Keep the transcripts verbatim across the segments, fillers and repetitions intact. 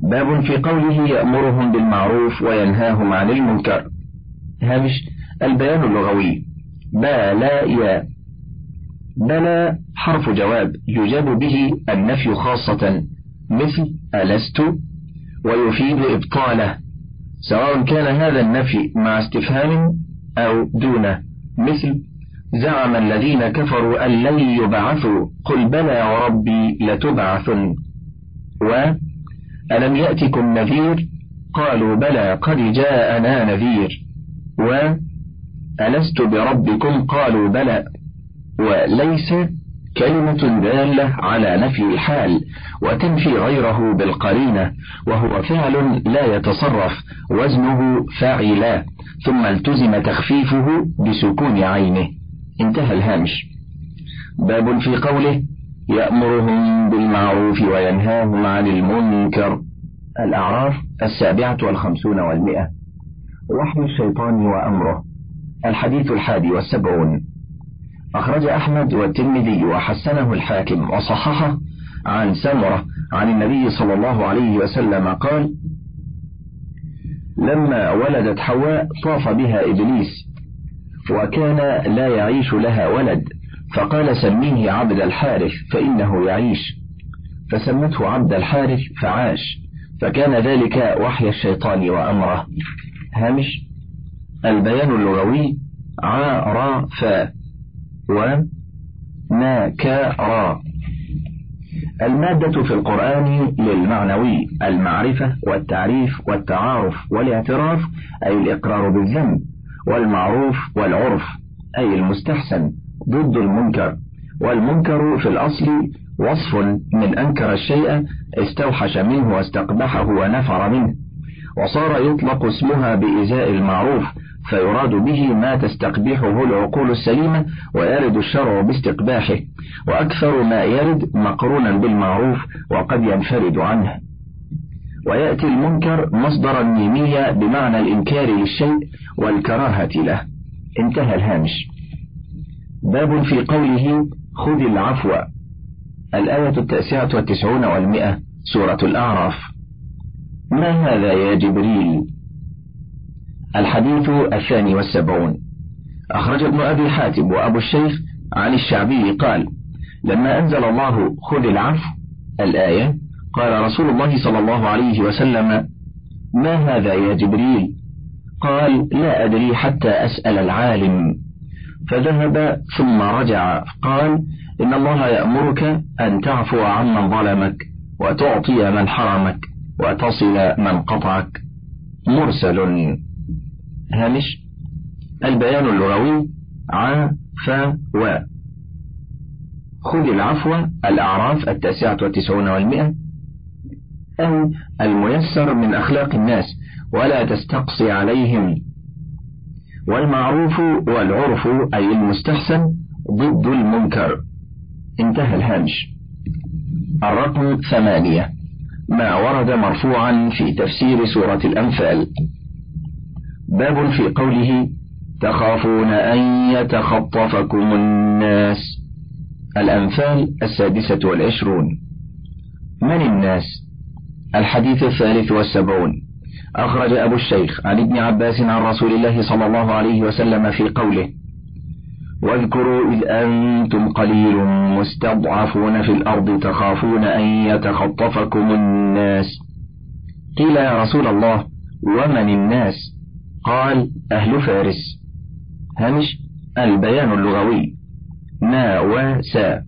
باب في قوله يأمرهم بالمعروف وينهاهم عن المنكر. هامش البيان اللغوي. بلا يا بلا حرف جواب يجاب به النفي خاصة مثل ألست، ويفيد إبطاله سواء كان هذا النفي مع استفهام أو دونه، مثل زعم الذين كفروا أن لن يبعثوا قل بلى وربي لتبعثن. وألم يأتكم نذير قالوا بلى قد جاءنا نذير. وألست بربكم قالوا بلى. وليس كلمة دالة على نفي الحال وتنفي غيره بالقرينة، وهو فعل لا يتصرف وزنه فاعلا، ثم التزم تخفيفه بسكون عينه. انتهى الهامش. باب في قوله يأمرهم بالمعروف وينهاهم عن المنكر. الأعراف السابعة والخمسون والمئة. وحي الشيطان وأمره. الحديث الحادي والسبعون. أخرج أحمد والترمذي وحسنه الحاكم وصححه عن سمرة عن النبي صلى الله عليه وسلم قال: لما ولدت حواء طاف بها إبليس، وكان لا يعيش لها ولد، فقال: سميه عبد الحارث فإنه يعيش، فسمته عبد الحارث فعاش، فكان ذلك وحي الشيطان وأمره. هامش البيان اللغوي. عرف ونكرا. المادة في القرآن للمعنوي المعرفة والتعريف والتعارف والاعتراف أي الإقرار بالذنب، والمعروف والعرف أي المستحسن ضد المنكر. والمنكر في الأصل وصف من أنكر الشيء استوحش منه واستقبحه ونفر منه، وصار يطلق اسمها بإزاء المعروف، فيراد به ما تستقبحه العقول السليمة، ويرد الشرع باستقباحه، وأكثر ما يرد مقرونا بالمعروف وقد ينفرد عنه. ويأتي المنكر مصدرا ميميا بمعنى الإنكار للشيء والكراهة له. انتهى الهامش. باب في قوله خذ العفو. الآية التاسعة والتسعون والمئة، سورة الأعراف. ما هذا يا جبريل؟ الحديث الثاني والسبعون. أخرج ابن أبي حاتم وأبو الشيخ عن الشعبي قال: لما أنزل الله خذ العفو الآية، قال رسول الله صلى الله عليه وسلم: ما هذا يا جبريل؟ قال: لا أدري حتى أسأل العالم. فذهب ثم رجع قال: إن الله يأمرك أن تعفو عمن ظلمك، وتعطي من حرمك، وتصل من قطعك. مرسل. هامش البيان اللغوي. عفا و خذ العفو. الأعراف التاسعة والتسعون والمئة، أي الميسر من أخلاق الناس ولا تستقصي عليهم. والمعروف والعرف أي المستحسن ضد المنكر. انتهى الهامش. الرقم ثمانية. ما ورد مرفوعا في تفسير سورة الأنفال. باب في قوله تخافون أن يتخطفكم الناس. الأنفال السادسة والعشرون. من الناس؟ الحديث الثالث والسبعون. أخرج أبو الشيخ عن ابن عباس عن رسول الله صلى الله عليه وسلم في قوله: واذكروا إذ أنتم قليل مستضعفون في الأرض تخافون أن يتخطفكم الناس. قيل: يا رسول الله ومن الناس؟ قال: أهل فارس. هامش البيان اللغوي. نا وسا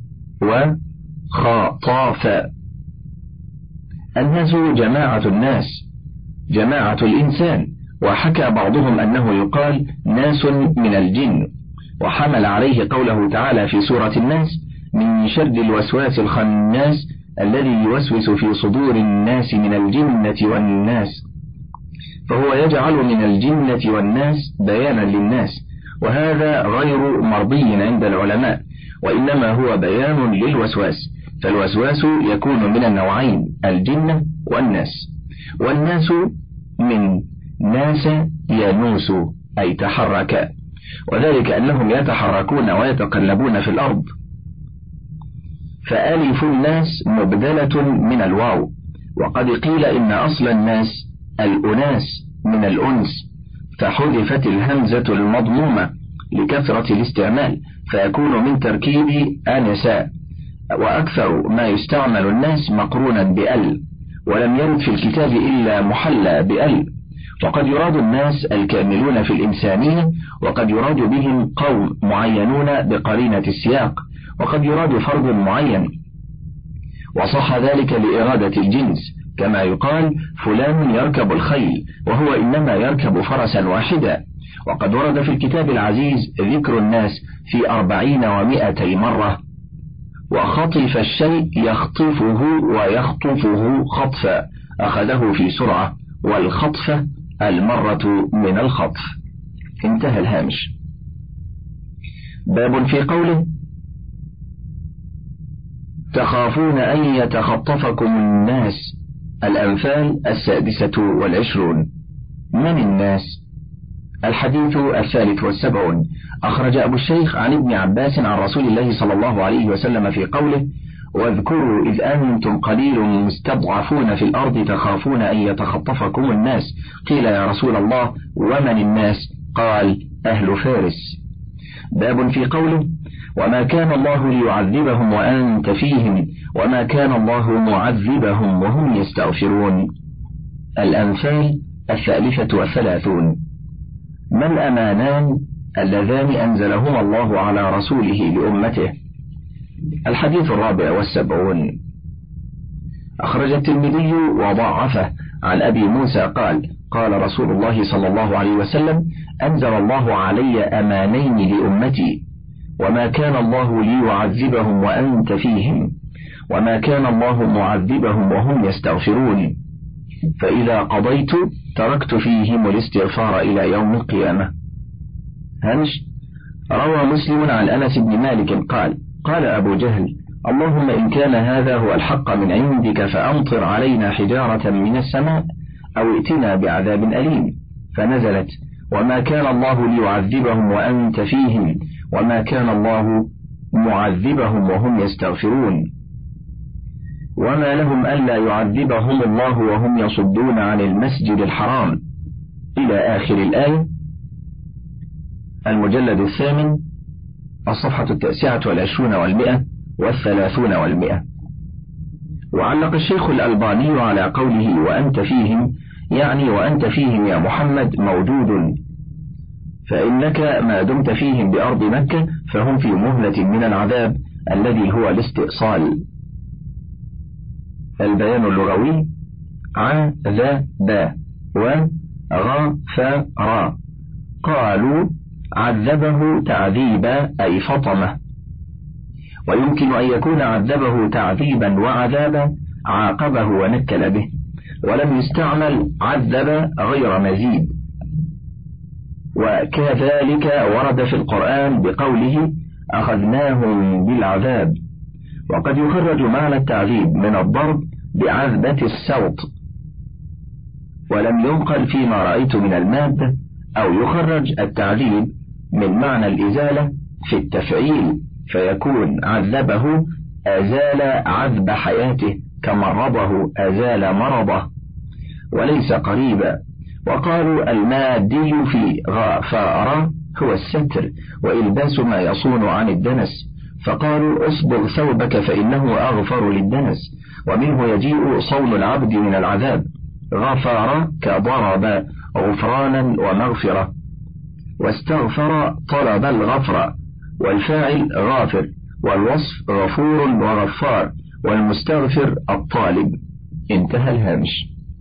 وخطاف. الناس جماعة الناس، جماعة الإنسان. وحكى بعضهم أنه يقال ناس من الجن، وحمل عليه قوله تعالى في سورة الناس: من شر الوسواس الخناس الذي يوسوس في صدور الناس من الجنة والناس. فهو يجعل من الجنة والناس بيانا للناس، وهذا غير مرضي عند العلماء، وإنما هو بيان للوسواس. فالوسواس يكون من النوعين: الجنة والناس. والناس من ناس ينوس أي تحرك، وذلك أنهم يتحركون ويتقلبون في الأرض. فألف الناس مبدلة من الواو، وقد قيل إن أصل الناس الأناس من الأنس، فحذفت الهمزة المضمومة لكثرة الاستعمال فيكون من تركيب آنساء. وأكثر ما يستعمل الناس مقرونا بأل، ولم يرد في الكتاب إلا محلى بأل. وقد يراد الناس الكاملون في الإنسانية، وقد يراد بهم قوم معينون بقرينة السياق، وقد يراد فرد معين، وصح ذلك لإرادة الجنس، كما يقال فلان يركب الخيل وهو إنما يركب فرسا واحدا. وقد ورد في الكتاب العزيز ذكر الناس في أربعين ومائتي مرة. وخطف الشيء يخطفه ويخطفه خطفا، أخذه في سرعة، والخطفة المرة من الخطف. انتهى الهامش. باب في قوله تخافون أن يتخطفكم الناس، الأنفال السادسة والعشرون. من الناس؟ الحديث الثالث والسبعون. أخرج أبو الشيخ عن ابن عباس عن رسول الله صلى الله عليه وسلم في قوله واذكروا إذ أنتم قليل مستضعفون في الأرض تخافون أن يتخطفكم الناس، قيل يا رسول الله ومن الناس؟ قال أهل فارس. باب في قوله وما كان الله ليعذبهم وأنت فيهم وما كان الله معذبهم وهم يستغفرون. الأنفال الثالثة والثلاثون. ما الأمانان اللذان أنزلهما الله على رسوله لأمته؟ الحديث الرابع والسبعون. أخرج الترمذي وضعفه عن أبي موسى قال قال رسول الله صلى الله عليه وسلم أنزل الله علي أمانين لأمتي، وما كان الله ليعذبهم وأنت فيهم وما كان الله معذبهم وهم يستغفرون، فإذا قضيت تركت فيهم الاستغفار إلى يوم القيامة. هنش. روى مسلم عن أنس بن مالك قال قال أبو جهل اللهم إن كان هذا هو الحق من عندك فأمطر علينا حجارة من السماء أو ائتنا بعذاب أليم، فنزلت وما كان الله ليعذبهم وأنت فيهم وما كان الله معذبهم وهم يستغفرون، وما لهم ألا يعذبهم الله وهم يصدون عن المسجد الحرام، إلى آخر الآية. المجلد الثامن الصفحة التاسعة والعشرون والمئة والثلاثون والمئة. وعلق الشيخ الألباني على قوله وأنت فيهم، يعني وأنت فيهم يا محمد موجود، فإنك ما دمت فيهم بأرض مكة فهم في مهلة من العذاب الذي هو الاستئصال. البيان اللغوي عذاب وغفر. قالوا عذبه تعذيبا أي فطمه، ويمكن أن يكون عذبه تعذيبا وعذابا عاقبه ونكل به، ولم يستعمل عذب غير مزيد. وكذلك ورد في القرآن بقوله أخذناهم بالعذاب، وقد يخرج معنى التعذيب من الضرب بعذبة السوط، ولم ينقل فيما رأيت من المادة، أو يخرج التعذيب من معنى الإزالة في التفعيل فيكون عذبه أزال عذب حياته كمرضه أزال مرضه، وليس قريبا. وقالوا المادي في غفار هو الستر وإلباس ما يصون عن الدنس، فقالوا اصبغ ثوبك فإنه أغفر للدنس، ومنه يجيء صون العبد من العذاب. غفار كضرب غفرانا ومغفرة، واستغفر طلب الغفر، والفاعل غافر، والوصف غفور وغفار، والمستغفر الطالب. انتهى الهامش.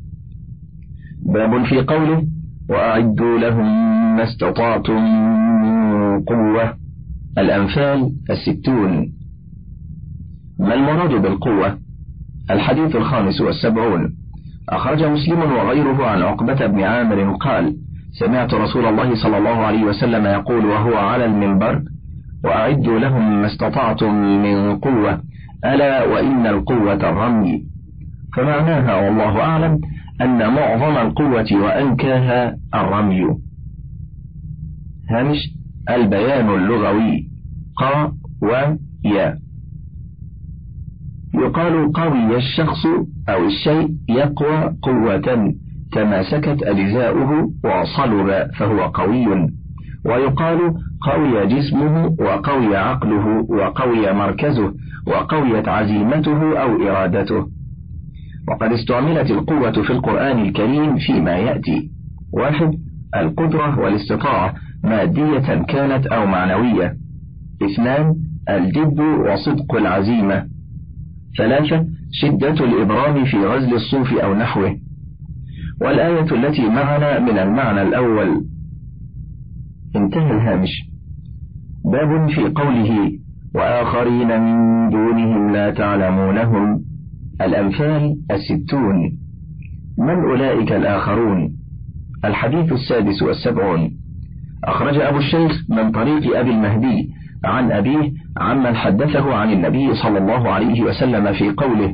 باب في قوله وأعدوا لهم ما استطعتم من قوة. الأنفال الستون. ما المراد بالقوة؟ الحديث الخامس والسبعون. أخرج مسلم وغيره عن عقبة بن عامر قال سمعت رسول الله صلى الله عليه وسلم يقول وهو على المنبر وأعدوا لهم ما استطعتم من قوة، ألا وإن القوة الرمي. فمعناها والله أعلم أن معظم القوة وأنكاها الرمي. هامش. البيان اللغوي قا ويا. يقال قوي الشخص أو الشيء يقوى قوة كما سكت أجزاؤه وصلب فهو قوي. ويقال قوي جسمه وقوي عقله وقوي مركزه وقويت عزيمته أو إرادته. وقد استعملت القوة في القرآن الكريم فيما يأتي: واحد، القدرة والاستطاعة مادية كانت أو معنوية. اثنان، الجد وصدق العزيمة. ثلاثة، شدة الإبرام في غزل الصوف أو نحوه. والآية التي معنا من المعنى الأول. انتهى الهامش. باب في قوله وآخرين من دونهم لا تعلمونهم. الأمثال الستون. من أولئك الآخرون؟ الحديث السادس والسبعون. أخرج أبو الشيخ من طريق أبي المهدي عن أبيه عمن حدثه عن النبي صلى الله عليه وسلم في قوله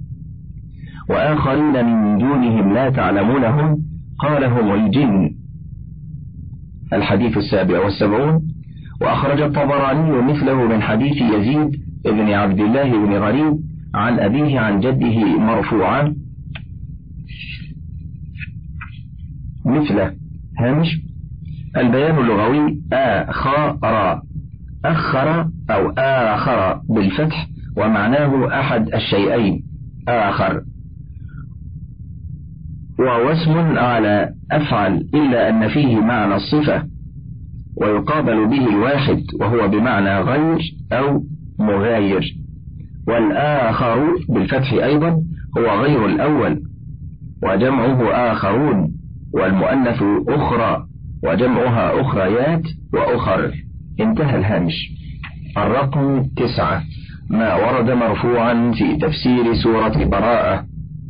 وآخرين من دونهم لا تعلمونهم قال هم الجن. الحديث السابع والسبعون. وأخرج الطبراني مثله من حديث يزيد بن عبد الله بن غريب عن أبيه عن جده مرفوعا مثله. هامش. البيان اللغوي آخر أخر أو آخر بالفتح ومعناه أحد الشيئين آخر، وهو اسم على أفعل إلا أن فيه معنى الصفة، ويقابل به الواحد وهو بمعنى غير أو مغاير. والآخر بالفتح أيضا هو غير الأول، وجمعه آخرون، والمؤنث أخرى وجمعها أخريات وأخر. انتهى الهامش. الرقم تسعة. ما ورد مرفوعا في تفسير سورة براءة.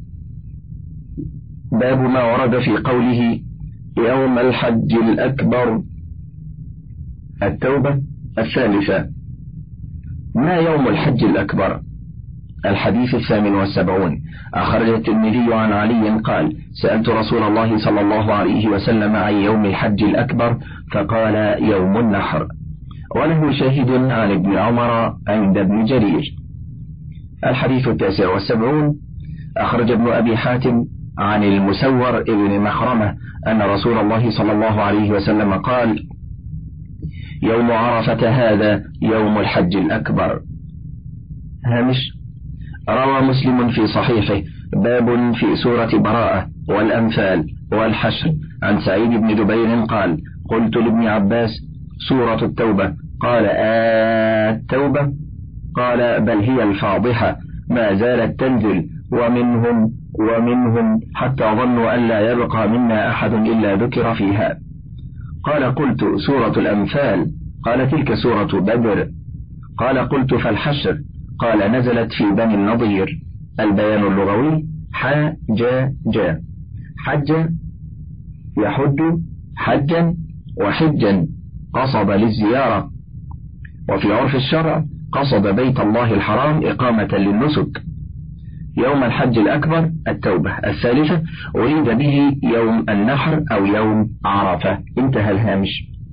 باب ما ورد في قوله يوم الحج الأكبر. التوبة الثالثة. ما يوم الحج الأكبر؟ الحديث الثامن والسبعون. أخرج الترمذي عن علي قال سألت رسول الله صلى الله عليه وسلم عن يوم الحج الأكبر فقال يوم النحر. وله شاهد عن ابن عمر عند ابن جرير. الحديث التاسع والسبعون. أخرج ابن أبي حاتم عن المسور ابن محرمة أن رسول الله صلى الله عليه وسلم قال يوم عرفة هذا يوم الحج الأكبر. هامش. روى مسلم في صحيحه باب في سورة براءة والأمثال والحشر عن سعيد بن جبير قال قلت لابن عباس سورة التوبة؟ قال آه التوبة؟ قال بل هي الفاضحة، ما زالت تنزل ومنهم ومنهم حتى ظنوا أن لا يبقى منا أحد إلا ذكر فيها. قال قلت سورة الأمثال؟ قال تلك سورة بدر. قال قلت فالحشر؟ قال نزلت في بني النضير. البيان اللغوي حج جا حج يحج حجا وحجا قصد للزيارة، وفي عرف الشرع قصد بيت الله الحرام إقامة للنسك. يوم الحج الأكبر التوبة الثالثة أريد به يوم النحر أو يوم عرفة. انتهى الهامش.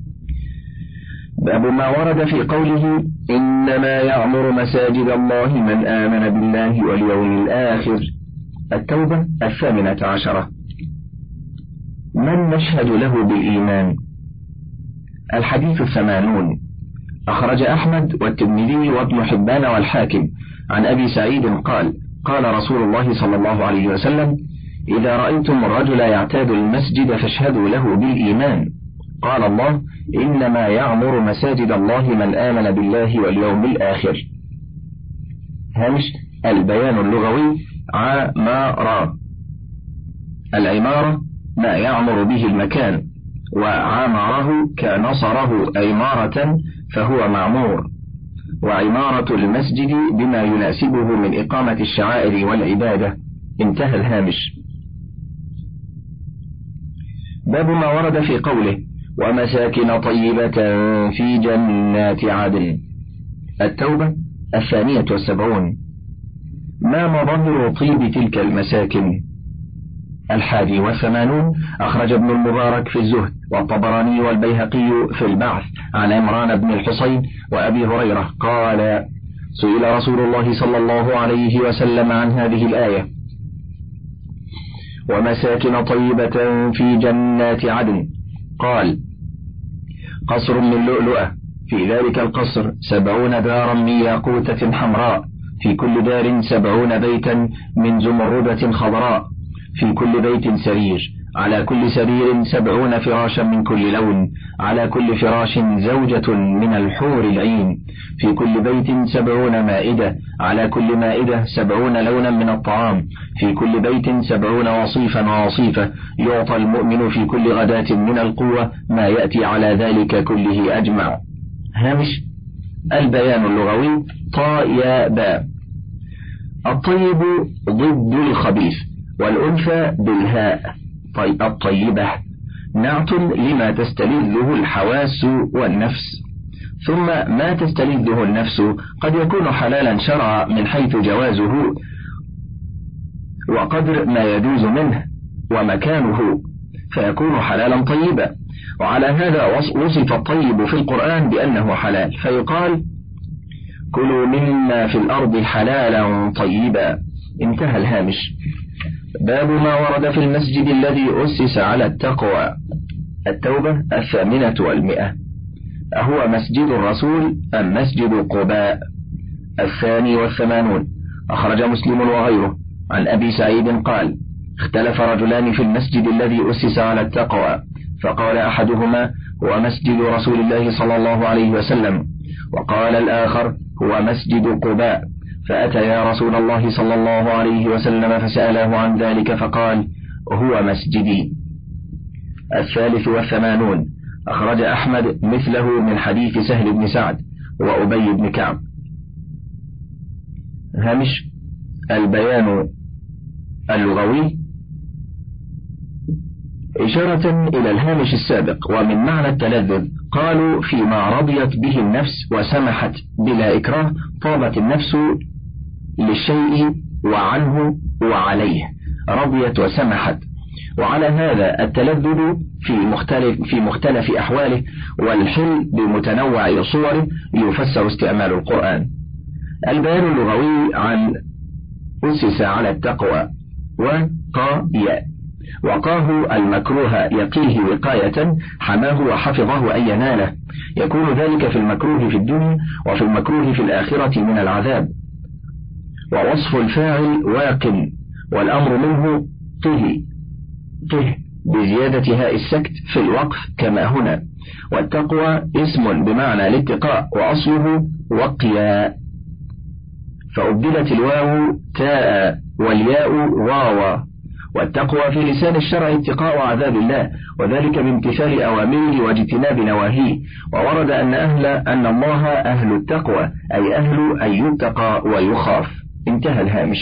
باب ما ورد في قوله إنما يعمر مساجد الله من آمن بالله واليوم الآخر. التوبة الثامنة عشرة. من نشهد له بالإيمان؟ الحديث الثمانون. أخرج أحمد والترمذي وابن حبان والحاكم عن أبي سعيد قال قال رسول الله صلى الله عليه وسلم إذا رأيتم الرجل يعتاد المسجد فاشهدوا له بالإيمان. قال الله إنما يعمر مساجد الله من آمن بالله واليوم الآخر. هامش. البيان اللغوي عمارة. العمارة ما يعمر به المكان، وعمره كنصره عمارة فهو معمور، وعمارة المسجد بما يناسبه من إقامة الشعائر والعبادة. انتهى الهامش. باب ما ورد في قوله ومساكن طيبة في جنات عدن. التوبة الثانية والسبعون. ما مظاهر طيب تلك المساكن؟ الحادي والثمانون. أخرج ابن المبارك في الزهد والطبراني والبيهقي في البعث عن عمران بن الحصين وأبي هريرة قال سئل رسول الله صلى الله عليه وسلم عن هذه الآية ومساكن طيبة في جنات عدن. قال: قصر من لؤلؤة، في ذلك القصر سبعون دارا من ياقوتة حمراء، في كل دار سبعون بيتا من زمردة خضراء، في كل بيت سرير، على كل سرير سبعون فراشا من كل لون، على كل فراش زوجة من الحور العين، في كل بيت سبعون مائدة، على كل مائدة سبعون لونا من الطعام، في كل بيت سبعون وصيفا ووصيفة، يعطى المؤمن في كل غداة من القوة ما يأتي على ذلك كله أجمع. هامش: البيان اللغوي طاء ياء باء. الطيب ضد الخبيث، والأنثى بالهاء. طيب الطيبة نعت لما تستلذه الحواس والنفس. ثم ما تستلذه النفس قد يكون حلالا شرعا من حيث جوازه وقدر ما يجوز منه ومكانه، فيكون حلالا طيبا. وعلى هذا وصف الطيب في القرآن بأنه حلال، فيقال: كلوا مما في الأرض حلالا طيبا. انتهى الهامش. باب ما ورد في المسجد الذي أسس على التقوى. التوبة الثامنة والمئة. أهو مسجد الرسول أم مسجد قباء؟ الثاني والثمانون. أخرج مسلم وغيره عن أبي سعيد قال: اختلف رجلان في المسجد الذي أسس على التقوى، فقال أحدهما: هو مسجد رسول الله صلى الله عليه وسلم، وقال الآخر: هو مسجد قباء. فأتيا رسول الله صلى الله عليه وسلم فسأله عن ذلك فقال: هو مسجدي. الثالث والثمانون. أخرج أحمد مثله من حديث سهل بن سعد وأبي بن كعب. هامش: البيان اللغوي إشارة إلى الهامش السابق. ومن معنى التلذذ قالوا: فيما رضيت به النفس وسمحت بلا إكراه، طابت النفس للشيء وعنه وعليه، رضيت وسمحت. وعلى هذا التلذذ في مختلف, في مختلف أحواله، والحل بمتنوع صوره يفسر استعمال القرآن. البيان اللغوي عن أسس على التقوى. وقايا، وقاه المكروه يقيه وقاية، حماه وحفظه أن يناله، يكون ذلك في المكروه في الدنيا وفي المكروه في الآخرة من العذاب. ووصف الفاعل واق، والأمر منه طه طه بزيادة هاء السكت في الوقف كما هنا. والتقوى اسم بمعنى الاتقاء، وأصله وقيا، فأبدلت الواو تاء والياء واوا. والتقوى في لسان الشرع اتقاء عذاب الله، وذلك بامتثال أوامره واجتناب نواهيه. وورد أن أهل أن الله أهل التقوى، أي أهل أن يتقى ويخاف. انتهى الهامش.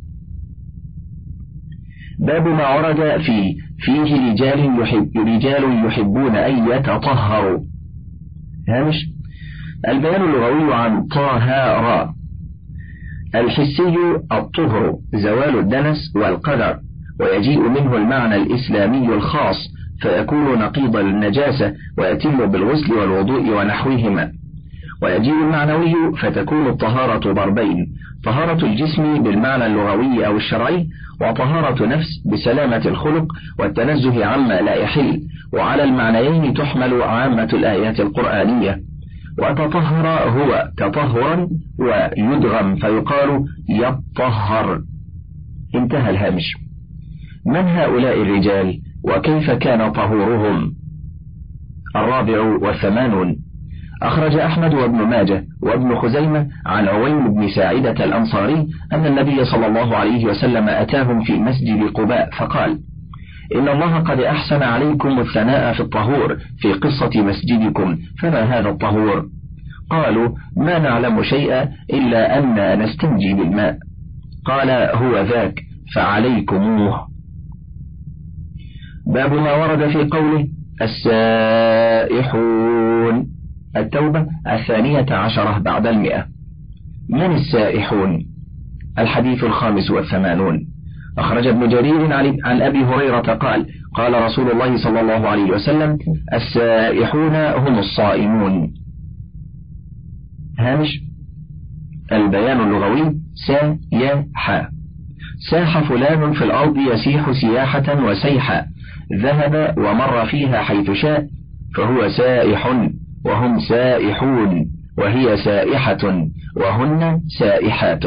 باب ما ورد في فيه رجال يحب رجال يحبون أن يتطهروا. هامش: البيان اللغوي عن طهارة. الحسي الطهر، زوال الدنس والقدر، ويجيء منه المعنى الإسلامي الخاص، فيكون نقيض النجاسة ويتم بالغسل والوضوء ونحوهما. ويجيء المعنوي فتكون الطهارة ضربين: طهارة الجسم بالمعنى اللغوي أو الشرعي، وطهارة نفس بسلامة الخلق والتنزه عما لا يحل. وعلى المعنيين تحمل عامة الآيات القرآنية. وتطهر هو تطهرا ويدغم فيقال يطهر. انتهى الهامش. من هؤلاء الرجال وكيف كان طهورهم؟ الرابع والثمانون. أخرج أحمد وابن ماجه وابن خزيمة عن عويم بن ساعدة الأنصاري أن النبي صلى الله عليه وسلم أتاهم في مسجد قباء فقال: إن الله قد أحسن عليكم الثناء في الطهور في قصة مسجدكم، فما هذا الطهور؟ قالوا: ما نعلم شيئا إلا أن نستنجي بالماء. قال: هو ذاك فعليكموه. باب ما ورد في قوله السائحون. التوبة الثانية عشرة بعد المئة. من السائحون؟ الحديث الخامس والثمانون. أخرج ابن جرير عن أبي هريرة قال: قال رسول الله صلى الله عليه وسلم: السائحون هم الصائمون. هامش: البيان اللغوي سا يا حا. ساح فلان في الأرض يسيح سياحة وسيحا، ذهب ومر فيها حيث شاء، فهو سائح وهم سائحون، وهي سائحة وهن سائحات.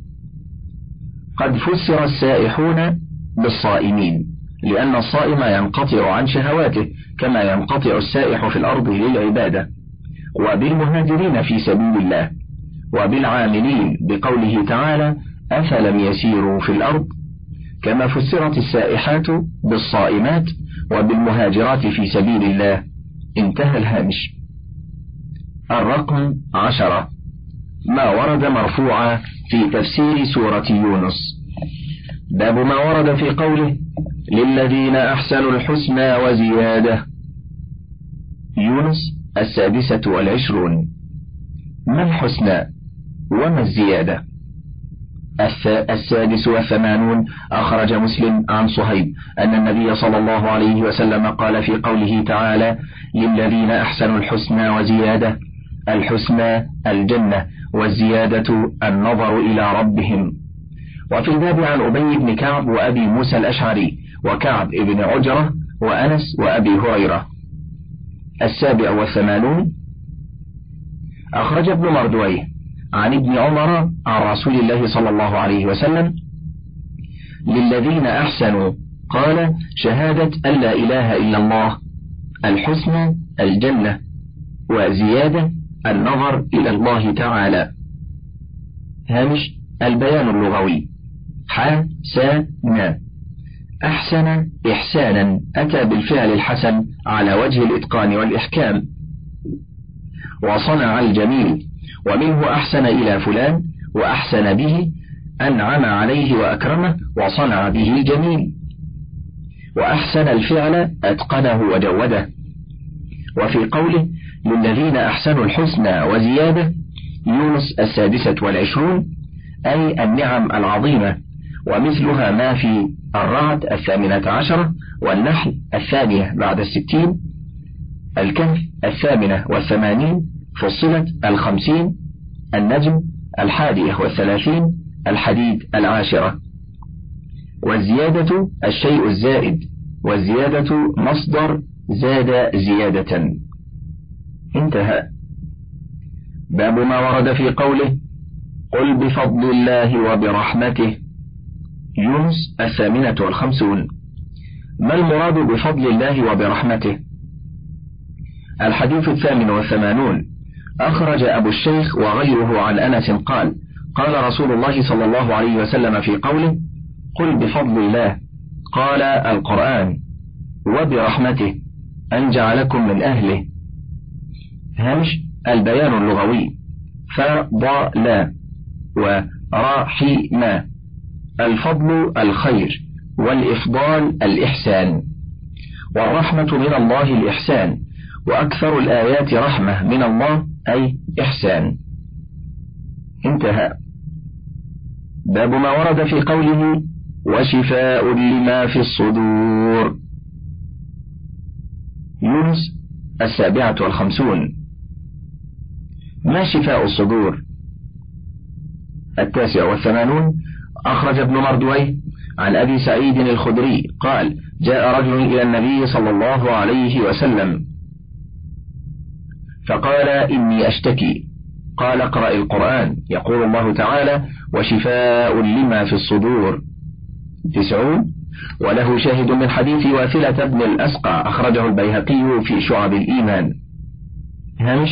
قد فسر السائحون بالصائمين، لأن الصائم ينقطع عن شهواته كما ينقطع السائح في الأرض للعبادة، وبالمهاجرين في سبيل الله، وبالعاملين بقوله تعالى أفلم يسيروا في الأرض، كما فسرت السائحات بالصائمات وبالمهاجرات في سبيل الله. انتهى الهامش. الرقم عشرة، ما ورد مرفوعا في تفسير سورة يونس. باب ما ورد في قوله للذين أحسنوا الحسنى وزيادة. يونس السادسة والعشرون. ما الحسنى وما الزيادة؟ السادس والثمانون. أخرج مسلم عن صهيب أن النبي صلى الله عليه وسلم قال في قوله تعالى للذين أحسنوا الحسنى وزيادة: الحسنى الجنة، والزيادة النظر إلى ربهم. وفي الباب عن أبي بن كعب وأبي موسى الأشعري وكعب بن عجرة وأنس وأبي هريرة. السابع والثمانون. أخرج ابن مردويه عن ابن عمر عن رسول الله صلى الله عليه وسلم للذين أحسنوا قال: شهادة أن لا إله إلا الله، الحسنى الجنة، وزيادة النظر إلى الله تعالى. هامش البيان اللغوي. ح سا نا. أحسن إحسانا، أتى بالفعل الحسن على وجه الإتقان والإحكام. وصنع الجميل، ومنه أحسن إلى فلان، وأحسن به أنعم عليه وأكرمه وصنع به الجميل. وأحسن الفعل أتقنه وجوده. وفي قوله للذين أحسنوا الحسنى وزيادة، يونس السادسة والعشرون، أي النعم العظيمة، ومثلها ما في الرعد الثامنة عشرة، والنحل الثانية بعد الستين، الكهف الثامنة والثمانين، فصلت الخمسين، النجم الحادية والثلاثين، الحديد العاشرة. والزيادة الشيء الزائد، والزيادة مصدر زاد زيادة. انتهى. باب ما ورد في قوله قل بفضل الله وبرحمته. يونس الثامنة والخمسون. ما المراد بفضل الله وبرحمته؟ الحديث الثامن والثمانون. أخرج أبو الشيخ وغيره عن أنس قال: قال رسول الله صلى الله عليه وسلم في قوله قل بفضل الله، قال القرآن: وبرحمته أن جعلكم من أهله. هامش البيان اللغوي. فضل ورحمة. الفضل الخير، والإفضال الإحسان، والرحمة من الله الإحسان، وأكثر الآيات رحمة من الله أي إحسان. انتهى. باب ما ورد في قوله وشفاء لما في الصدور. يونس السابعة والخمسون. ما شفاء الصدور؟ التاسع والثمانون. أخرج ابن مردويه عن أبي سعيد الخدري قال: جاء رجل إلى النبي صلى الله عليه وسلم فقال: إني أشتكي. قال: اقرأ القرآن، يقول الله تعالى: وشفاء لما في الصدور. تسعون. وله شاهد من حديث واثلة بن الأسقع، أخرجه البيهقي في شعب الإيمان. هامش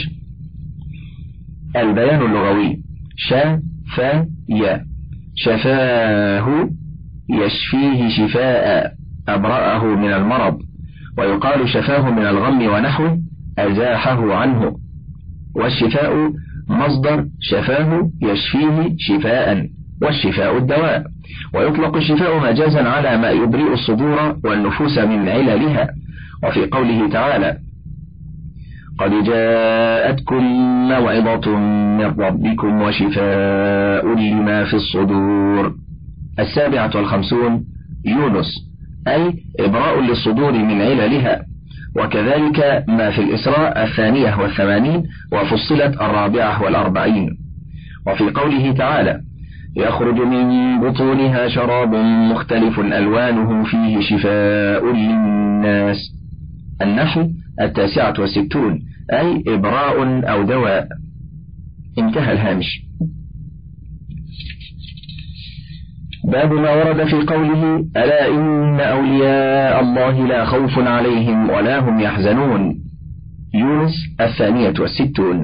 البيان اللغوي. شا فا يا. شفاه يشفيه شفاء، أبرأه من المرض. ويقال شفاه من الغم ونحوه، أزاحه عنه. والشفاء مصدر شفاه يشفيه شفاء، والشفاء الدواء. ويطلق الشفاء مجازا على ما يبرئ الصدور والنفوس من عللها. وفي قوله تعالى: قد جاءتكم موعظة من ربكم وشفاء لما في الصدور. السابعة والخمسون. يونس أي إبراء للصدور من عللها. وكذلك ما في الإسراء الثانية والثمانين، وفصلت الرابعة والأربعين. وفي قوله تعالى: يخرج من بطونها شراب مختلف ألوانه فيه شفاء للناس. النحل التاسعة والستون، أي إبراء أو دواء. انتهى الهامش. باب ما ورد في قوله ألا إن أولياء الله لا خوف عليهم ولا هم يحزنون. يونس الثانية والستون.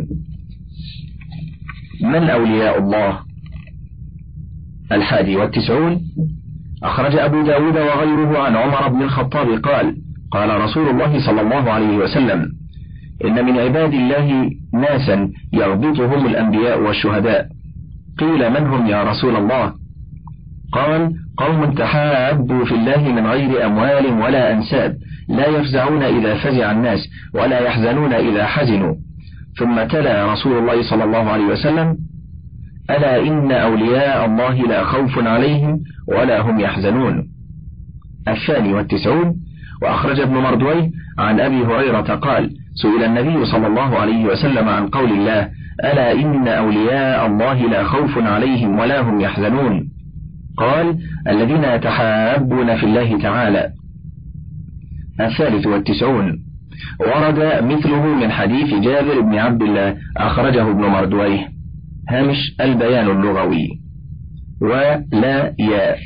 من أولياء الله؟ الحادي والتسعون. أخرج أبو داود وغيره عن عمر بن الخطاب قال قال رسول الله صلى الله عليه وسلم إن من عباد الله ناسا يربطهم الأنبياء والشهداء. قيل من هم يا رسول الله؟ قال قوم تحابوا في الله من غير أموال ولا أنساب، لا يفزعون إذا فزع الناس ولا يحزنون إذا حزنوا. ثم تلا رسول الله صلى الله عليه وسلم ألا إن أولياء الله لا خوف عليهم ولا هم يحزنون. الثاني والتسعون. وأخرج ابن مردويه عن أبي هريرة قال سئل النبي صلى الله عليه وسلم عن قول الله ألا إن أولياء الله لا خوف عليهم ولا هم يحزنون، قال الذين يتحابون في الله تعالى. الثالث والتسعون. ورد مثله من حديث جابر بن عبد الله أخرجه ابن مردويه. هامش البيان اللغوي. ولا ياء.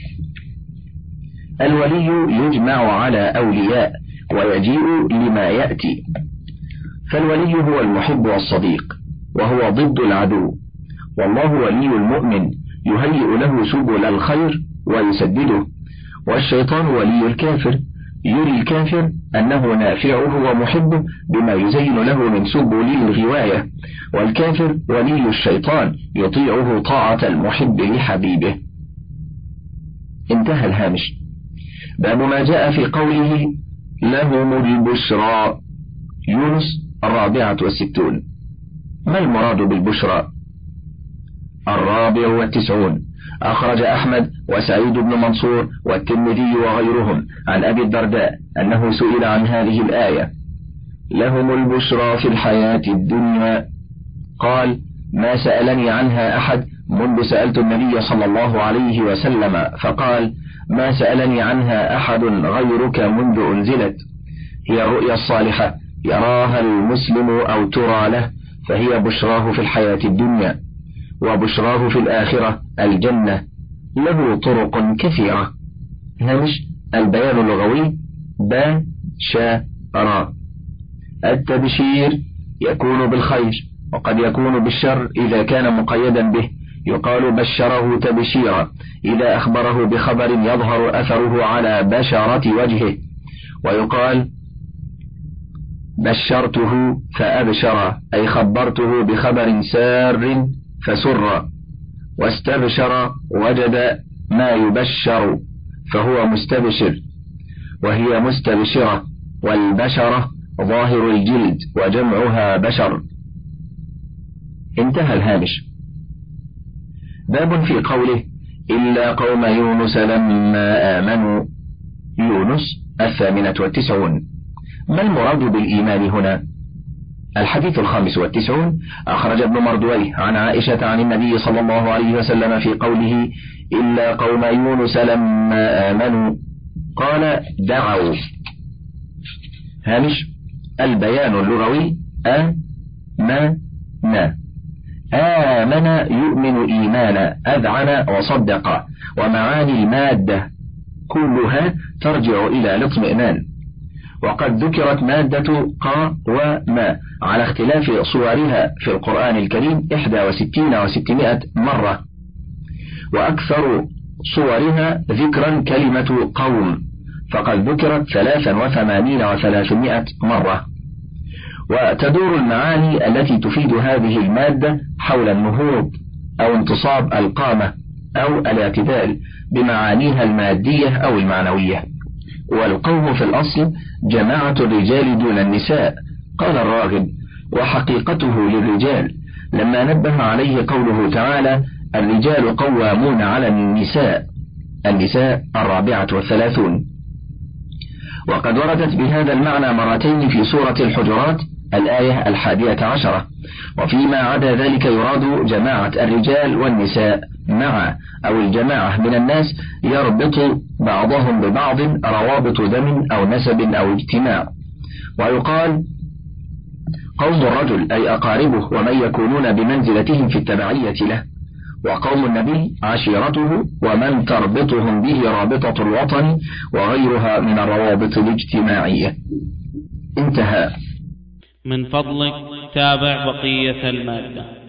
الولي يجمع على أولياء ويجيء لما يأتي، فالولي هو المحب والصديق وهو ضد العدو، والله ولي المؤمن يهيئ له سبل الخير ويسدده، والشيطان ولي الكافر يري الكافر أنه نافعه ومحبه بما يزين له من سبل الغواية، والكافر ولي الشيطان يطيعه طاعة المحب لحبيبه. انتهى الهامش. باب ما جاء في قوله لهم البشرى. يونس الرابعة والستون. ما المراد بالبشرى؟ الرابع والتسعون. أخرج أحمد وسعيد بن منصور والترمذي وغيرهم عن أبي الدرداء أنه سئل عن هذه الآية لهم البشرى في الحياة الدنيا، قال ما سألني عنها أحد منذ سألت النبي صلى الله عليه وسلم، فقال ما سألني عنها أحد غيرك منذ أنزلت. هي الرؤيا الصالحة يراها المسلم أو ترى له، فهي بشراه في الحياة الدنيا، وبشراه في الآخرة الجنة، له طرق كثيرة. هامش البيان اللغوي. با شا را. التبشير يكون بالخير وقد يكون بالشر إذا كان مقيدا به، يقال بشره تبشيرا إذا أخبره بخبر يظهر أثره على بشرة وجهه، ويقال بشرته فأبشر أي خبرته بخبر سار فسر، واستبشر وجد ما يبشر فهو مستبشر، وهي مستبشرة، والبشرة ظاهر الجلد وجمعها بشر. انتهى الهامش. باب في قوله إلا قوم يونس لما آمنوا. يونس الثامنة والتسعون. ما المراد بالإيمان هنا؟ الحديث الخامس والتسعون. أخرج ابن مردويه عن عائشة عن النبي صلى الله عليه وسلم في قوله إلا قوم يونس لما آمنوا، قال دعوا. هامش البيان اللغوي. آ ما نا. آمن يؤمن إيمانا، أذعن وصدق، ومعاني المادة كلها ترجع إلى الاطمئنان. وقد ذكرت مادة قا وما على اختلاف صورها في القرآن الكريم إحدى وستين وستمائة مرة، وأكثر صورها ذكرا كلمة قوم، فقد ذكرت ثلاثا وثمانين وثلاثمائة مرة. وتدور المعاني التي تفيد هذه المادة حول النهوض أو انتصاب القامة أو الاعتدال بمعانيها المادية أو المعنوية. والقوم في الأصل جماعة الرجال دون النساء، قال الراغب وحقيقته للرجال، لما نبه عليه قوله تعالى الرجال قوامون على النساء. النساء الرابعة والثلاثون. وقد وردت بهذا المعنى مرتين في سورة الحجرات الآية الحادية عشرة. وفيما عدا ذلك يراد جماعة الرجال والنساء مع أو الجماعة من الناس يربط بعضهم ببعض روابط دم أو نسب أو اجتماع. ويقال قوم الرجل أي أقاربه ومن يكونون بمنزلتهم في التبعية له، وقوم النبي عشيرته ومن تربطهم به رابطة الوطن وغيرها من الروابط الاجتماعية. انتهى. من فضلك تابع بقية المادة.